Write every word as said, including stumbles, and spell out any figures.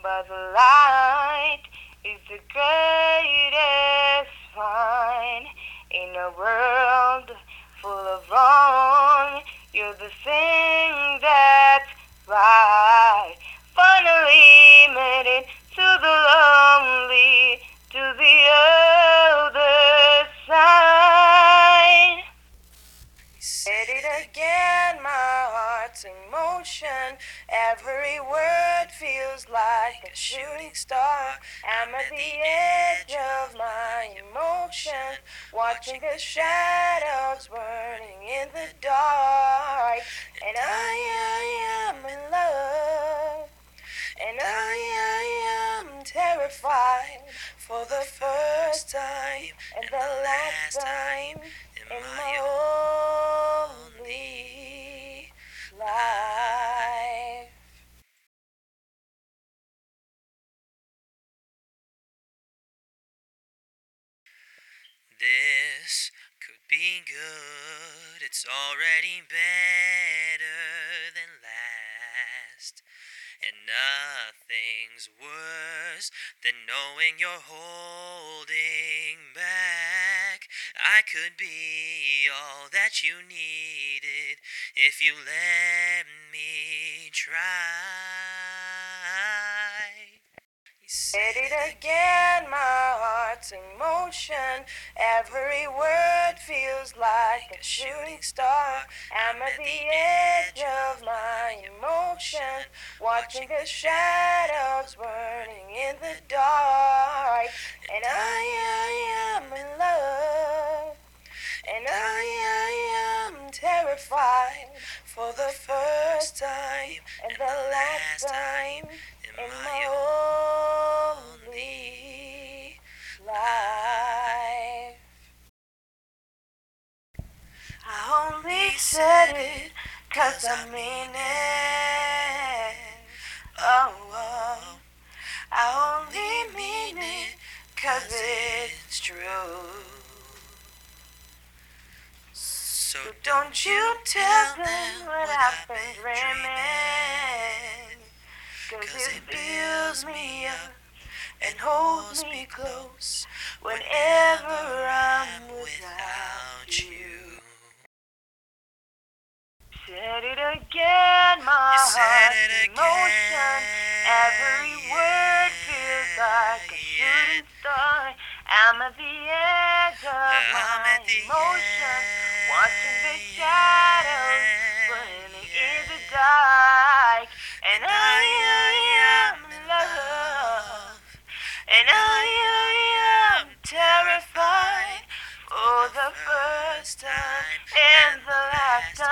but the light is the greatest find. In a world full of wrong, you're the thing that's right. Finally made it to the lonely, to the other side. Said it again, my heart's in motion. Every word feels like a shooting star. I'm at the edge of my emotion, watching the shadows burning in the dark. And I, I am in love, and I, I am terrified for the first time and the last time in my only life. This could be good. It's already better than last. And nothing's worse than knowing you're holding back. I could be all that you needed if you let me try. Said it again, my heart's in motion. Every word feels like a shooting star. I'm at the edge of my emotion, watching the shadows burning in the dark. And I, I am in love, and I, I am terrified for the first time and the last time in my only life. I only said it 'cause I mean it. Oh, oh. I only mean it 'cause it's true. So don't you tell them what I've been dreaming, 'cause it builds me up and holds me close whenever I'm without you. Said it again, my You said heart's it in motion. again, Every word feels like a yeah, shooting star. I'm at the edge of I'm my at the emotion, edge, watching the shadows burning in the dark. And I, I am in love, and I, I am terrified for the first time and the last